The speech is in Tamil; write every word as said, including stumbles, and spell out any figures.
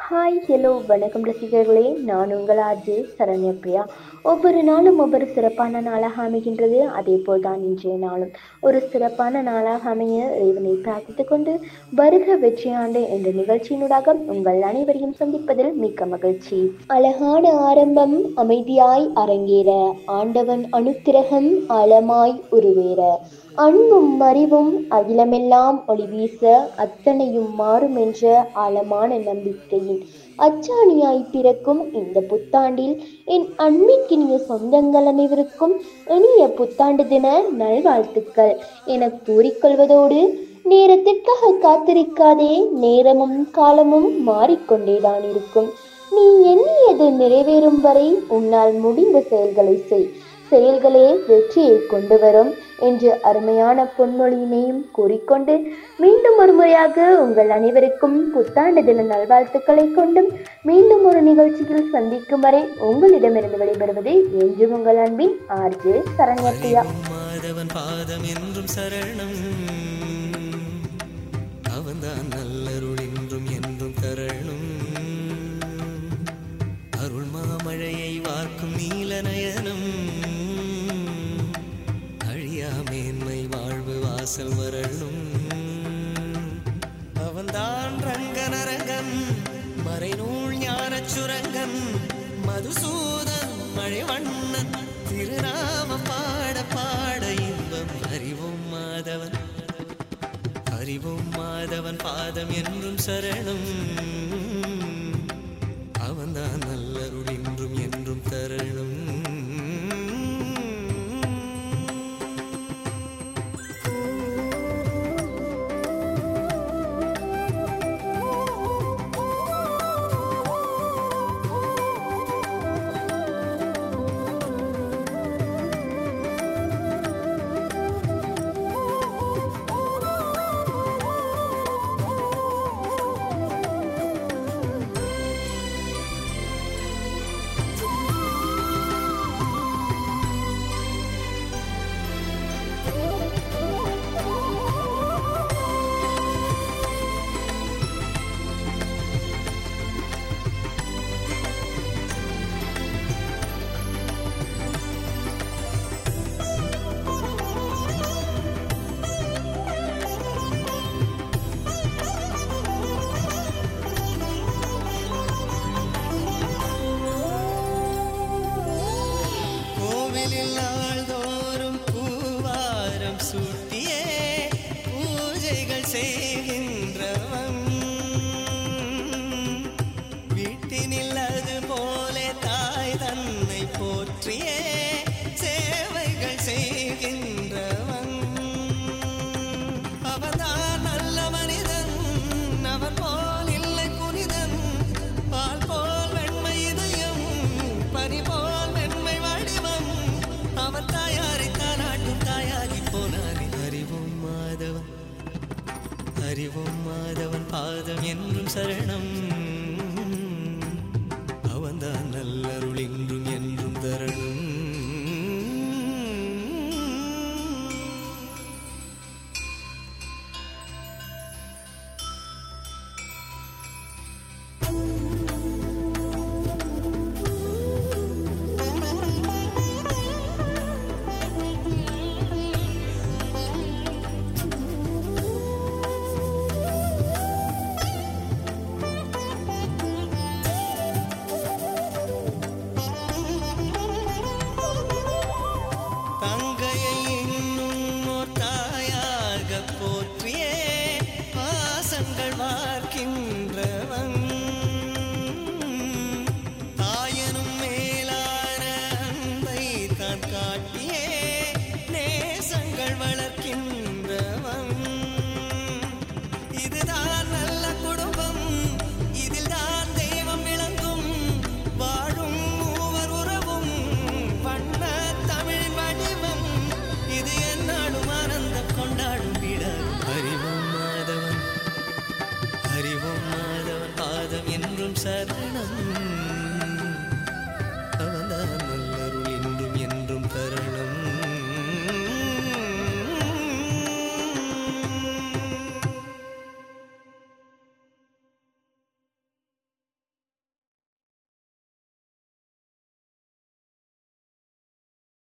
ஹாய் ஹலோ வணக்கம் ரசிகர்களே, நான் உங்கள் ஆர்ஜே சரண்யா பிரியா. ஒவ்வொரு நாளும் ஒவ்வொரு சிறப்பான நாளாக அமைகின்றது. அதே போல் தான் இன்றைய நாளும் ஒரு சிறப்பான நாளாக அமைய இறைவனை பிரார்த்தித்து கொண்டு வருக வெற்றியாண்டு என்ற நிகழ்ச்சியினூடாக உங்கள் அனைவரையும் சந்திப்பதில் மிக்க மகிழ்ச்சி. அழகான ஆரம்பம் அமைதியாய் அரங்கேற, ஆண்டவன் அனுக்கிரகம் ஆழமாய் உருவேற, அன்பும் அறிவும் அகிலமெல்லாம் ஒளி வீச, அத்தனையும் மாறும் என்ற ஆழமான நம்பிக்கையின் அச்சாணியாய் பிறக்கும் இந்த புத்தாண்டில் என் அன்பிற்கினிய சொந்தங்கள் அனைவருக்கும் இனிய புத்தாண்டு தின நல்வாழ்த்துக்கள் என கூறிக்கொள்வதோடு, நேரத்திற்காக காத்திருக்காதே, நேரமும் காலமும் மாறிக்கொண்டேதான் இருக்கும். நீ எண்ணியது நிறைவேறும் வரை உன்னால் முடிந்த செயல்களை செய், செயல்களே வெற்றியை கொண்டு வரும் என்று அருமையான பொன்மொழியினையும் கூறிக்கொண்டு, மீண்டும் ஒரு முறையாக உங்கள் அனைவருக்கும் புத்தாண்டு தின நல்வாழ்த்துக்களை கொண்டும் மீண்டும் ஒரு நிகழ்ச்சியில் சந்திக்கும் வரை உங்களிடமிருந்து விடைபெறுவது என்றும் உங்கள் அன்பின் ஆர்ஜே சரண்யா பிரியா. மாதவன் பாதம் என்றும் சரணம், அவன்தான் நல்லருள் என்றும் என்றும் தரணும். அருள் மாமழையை வார்க்கும் நீல நயனம், அழியா மேன்மை வாழ்வு வாசல் வரணும். அவன்தான் ரங்கனரங்கன், மறைநூல் ஞான சுரங்கன், மதுசூதன் மழைவண்ணன், திருநாம பாட பாட இன்பம் அறிவும் மாதவன், அறிவும் மாதவன் பாதம் என்றும் சரணம். அவன்தான் நல்லருள் என்றும் என்றும் தரணும். நாள்தோறும் பூவாரம் சூட்டியே பூஜைகள் செய்கின்றவன், வீட்டினில் அது போலே தாய் தன்னை போற்றியே சேவைகள் செய்கின்றவன். அவன்தான் நல்ல மனிதன், அவன் போல் இல்லை புனிதன், பால் போல் வெண்மை இதயம், பனி போல் வெண்மை வடிவம், அவன் தாயாரை தானாட்டும் தாயாகி போனானே. அறிவும் மாதவன், அறிவும் மாதவன் பாதம் என்றும் சரணம்.